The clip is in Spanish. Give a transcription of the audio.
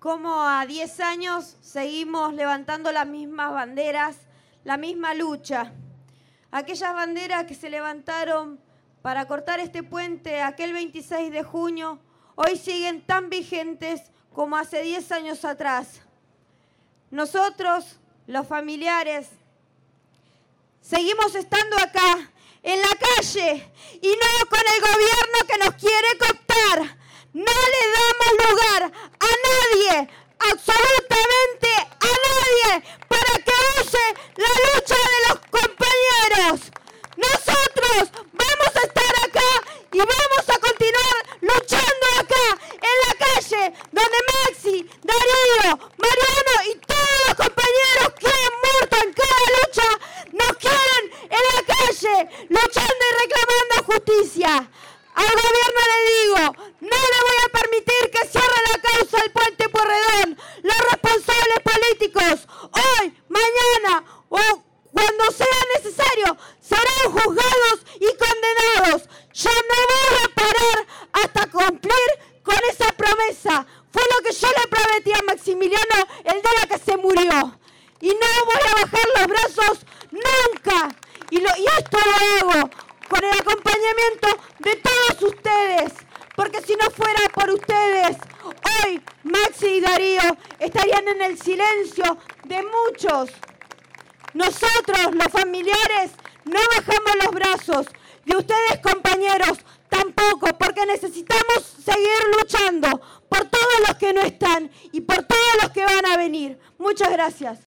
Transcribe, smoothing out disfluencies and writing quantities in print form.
cómo a 10 años seguimos levantando las mismas banderas, la misma lucha. Aquellas banderas que se levantaron para cortar este puente aquel 26 de junio, hoy siguen tan vigentes como hace 10 años atrás. Nosotros, los familiares, seguimos estando acá, en la calle, y no con el gobierno que nos quiere cooptar. No le damos lugar a nadie, absolutamente a nadie, para que use la lucha de los compañeros. Nosotros vamos a estar acá y vamos a continuar luchando acá, en la calle, donde Maxi, Darío, Mariano y todos los compañeros que han muerto en cada lucha nos quieren en la calle, luchando y reclamando justicia. Al gobierno le digo, no le voy a permitir que cierre la causa del puente Pueyrredón. Los responsables políticos, hoy, mañana o cuando sea necesario, serán juzgados y condenados. Yo no voy a parar hasta cumplir con esa promesa. Fue lo que yo le prometí a Maximiliano el día que se murió. Y no voy a bajar los brazos nunca. Y esto lo hago con el acompañamiento de todos ustedes, porque si no fuera por ustedes, hoy Maxi y Darío estarían en el silencio de muchos. Nosotros, los familiares, no bajamos los brazos, de ustedes, compañeros, tampoco, porque necesitamos seguir luchando por todos los que no están y por todos los que van a venir. Muchas gracias.